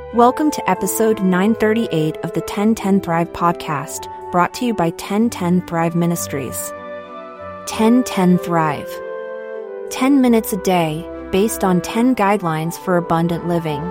Welcome to episode 938 of the 1010 Thrive podcast, brought to you by 1010 Thrive Ministries. 1010 Thrive. 10 minutes a day, based on 10 guidelines for abundant living.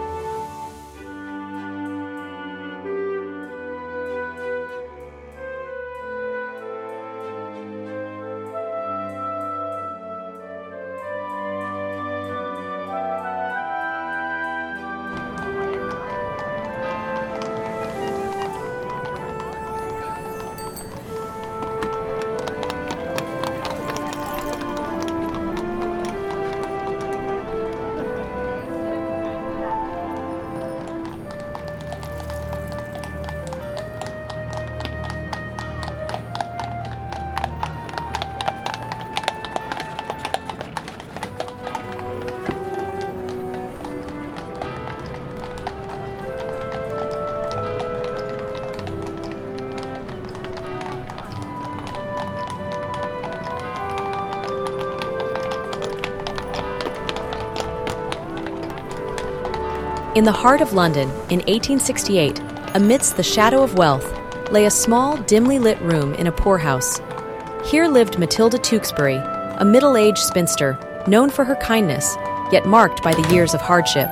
In the heart of London, in 1868, amidst the shadow of wealth, lay a small, dimly lit room in a poorhouse. Here lived Matilda Tewkesbury, a middle-aged spinster, known for her kindness, yet marked by the years of hardship.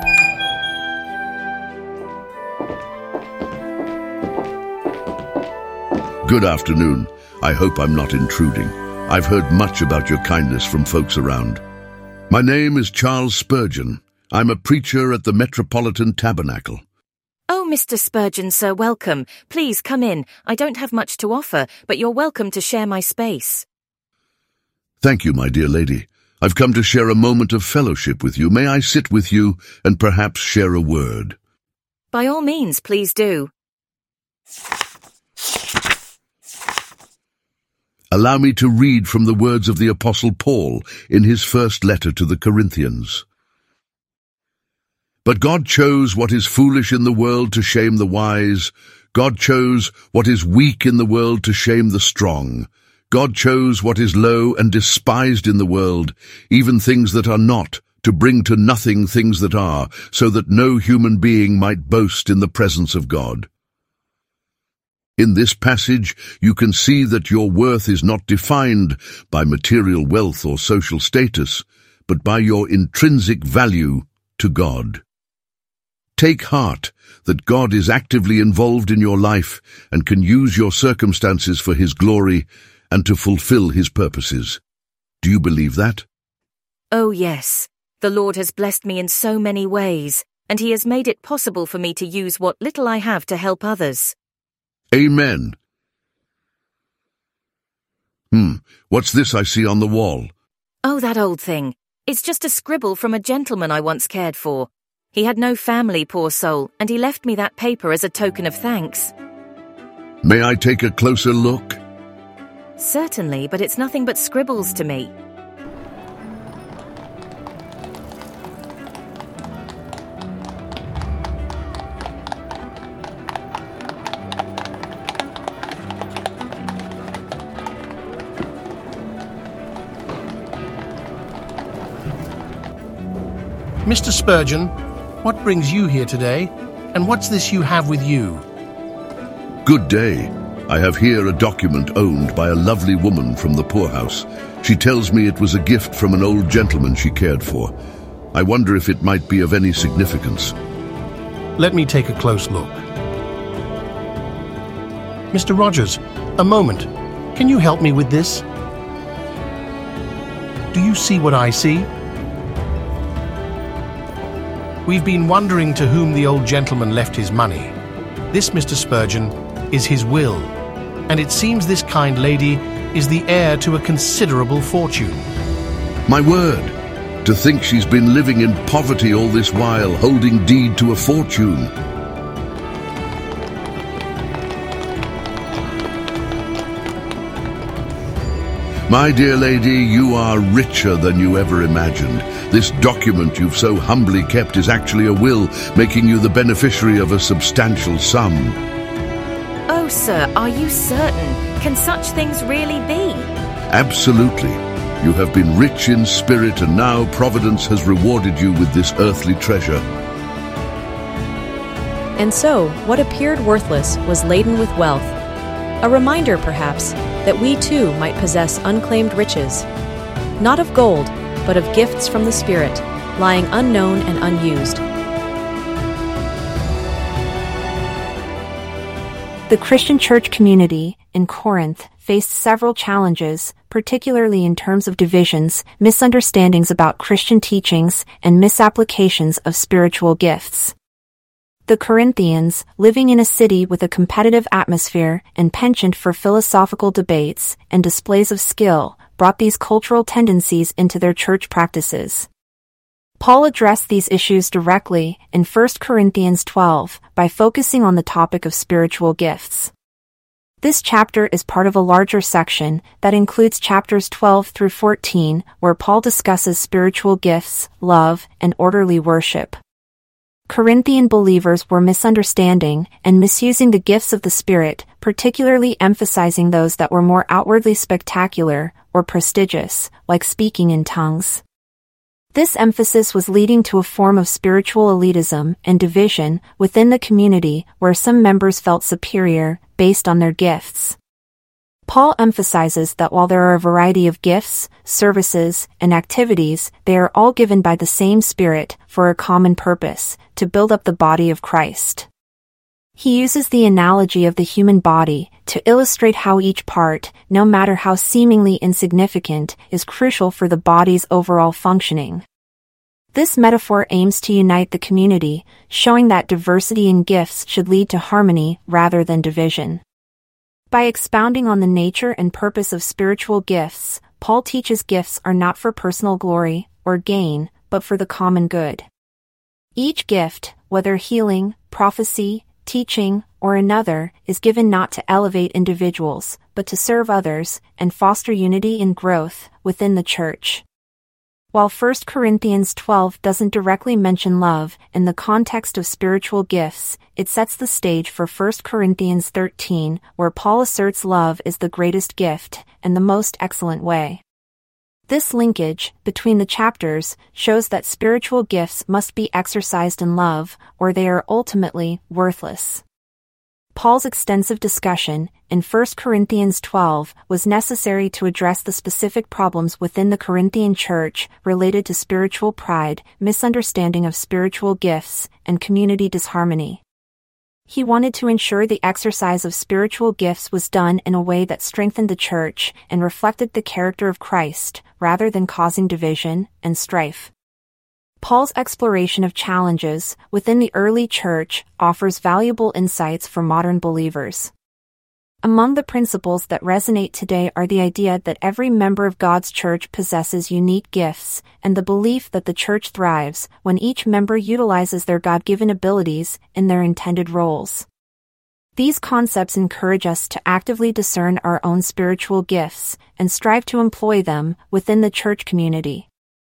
Good afternoon. I hope I'm not intruding. I've heard much about your kindness from folks around. My name is Charles Spurgeon. I'm a preacher at the Metropolitan Tabernacle. Oh, Mr. Spurgeon, sir, welcome. Please come in. I don't have much to offer, but you're welcome to share my space. Thank you, my dear lady. I've come to share a moment of fellowship with you. May I sit with you and perhaps share a word? By all means, please do. Allow me to read from the words of the Apostle Paul in his first letter to the Corinthians. But God chose what is foolish in the world to shame the wise. God chose what is weak in the world to shame the strong. God chose what is low and despised in the world, even things that are not, to bring to nothing things that are, so that no human being might boast in the presence of God. In this passage, you can see that your worth is not defined by material wealth or social status, but by your intrinsic value to God. Take heart that God is actively involved in your life and can use your circumstances for His glory and to fulfill His purposes. Do you believe that? Oh, yes. The Lord has blessed me in so many ways, and He has made it possible for me to use what little I have to help others. Amen. What's this I see on the wall? Oh, that old thing. It's just a scribble from a gentleman I once cared for. He had no family, poor soul, and he left me that paper as a token of thanks. May I take a closer look? Certainly, but it's nothing but scribbles to me. Mr. Spurgeon, what brings you here today, and what's this you have with you? Good day. I have here a document owned by a lovely woman from the poorhouse. She tells me it was a gift from an old gentleman she cared for. I wonder if it might be of any significance. Let me take a close look. Mr. Rogers, a moment. Can you help me with this? Do you see what I see? We've been wondering to whom the old gentleman left his money. This, Mr. Spurgeon, is his will, and it seems this kind lady is the heir to a considerable fortune. My word! To think she's been living in poverty all this while, holding deed to a fortune. My dear lady, you are richer than you ever imagined. This document you've so humbly kept is actually a will, making you the beneficiary of a substantial sum. Oh, sir, are you certain? Can such things really be? Absolutely. You have been rich in spirit, and now Providence has rewarded you with this earthly treasure. And so, what appeared worthless was laden with wealth. A reminder, perhaps, that we too might possess unclaimed riches, not of gold, but of gifts from the Spirit, lying unknown and unused. The Christian church community in Corinth faced several challenges, particularly in terms of divisions, misunderstandings about Christian teachings, and misapplications of spiritual gifts. The Corinthians, living in a city with a competitive atmosphere and penchant for philosophical debates and displays of skill, brought these cultural tendencies into their church practices. Paul addressed these issues directly in 1 Corinthians 12 by focusing on the topic of spiritual gifts. This chapter is part of a larger section that includes chapters 12 through 14, where Paul discusses spiritual gifts, love, and orderly worship. Corinthian believers were misunderstanding and misusing the gifts of the Spirit, particularly emphasizing those that were more outwardly spectacular or prestigious, like speaking in tongues. This emphasis was leading to a form of spiritual elitism and division within the community where some members felt superior based on their gifts. Paul emphasizes that while there are a variety of gifts, services, and activities, they are all given by the same Spirit for a common purpose, to build up the body of Christ. He uses the analogy of the human body to illustrate how each part, no matter how seemingly insignificant, is crucial for the body's overall functioning. This metaphor aims to unite the community, showing that diversity in gifts should lead to harmony rather than division. By expounding on the nature and purpose of spiritual gifts, Paul teaches gifts are not for personal glory or gain, but for the common good. Each gift, whether healing, prophecy, teaching, or another, is given not to elevate individuals, but to serve others and foster unity and growth within the church. While 1 Corinthians 12 doesn't directly mention love in the context of spiritual gifts, it sets the stage for 1 Corinthians 13, where Paul asserts love is the greatest gift and the most excellent way. This linkage between the chapters shows that spiritual gifts must be exercised in love, or they are ultimately worthless. Paul's extensive discussion in 1 Corinthians 12 was necessary to address the specific problems within the Corinthian church related to spiritual pride, misunderstanding of spiritual gifts, and community disharmony. He wanted to ensure the exercise of spiritual gifts was done in a way that strengthened the church and reflected the character of Christ, rather than causing division and strife. Paul's exploration of challenges within the early church offers valuable insights for modern believers. Among the principles that resonate today are the idea that every member of God's church possesses unique gifts, and the belief that the church thrives when each member utilizes their God-given abilities in their intended roles. These concepts encourage us to actively discern our own spiritual gifts and strive to employ them within the church community.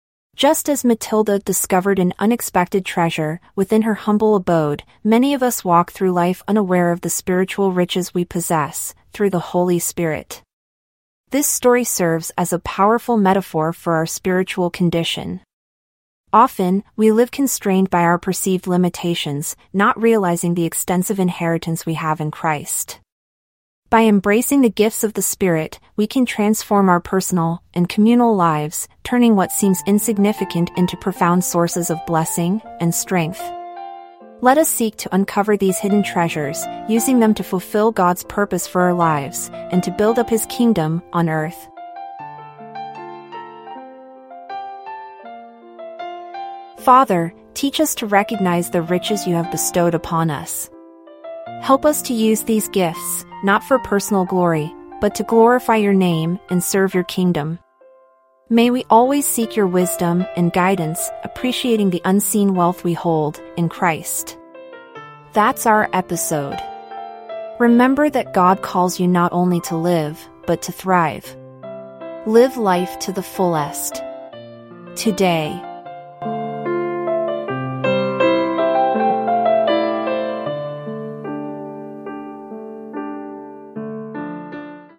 Just as Matilda discovered an unexpected treasure within her humble abode, many of us walk through life unaware of the spiritual riches we possess through the Holy Spirit. This story serves as a powerful metaphor for our spiritual condition. Often, we live constrained by our perceived limitations, not realizing the extensive inheritance we have in Christ. By embracing the gifts of the Spirit, we can transform our personal and communal lives, turning what seems insignificant into profound sources of blessing and strength. Let us seek to uncover these hidden treasures, using them to fulfill God's purpose for our lives and to build up His kingdom on earth. Father, teach us to recognize the riches you have bestowed upon us. Help us to use these gifts, not for personal glory, but to glorify your name and serve your kingdom. May we always seek your wisdom and guidance, appreciating the unseen wealth we hold in Christ. That's our episode. Remember that God calls you not only to live, but to thrive. Live life to the fullest. Today.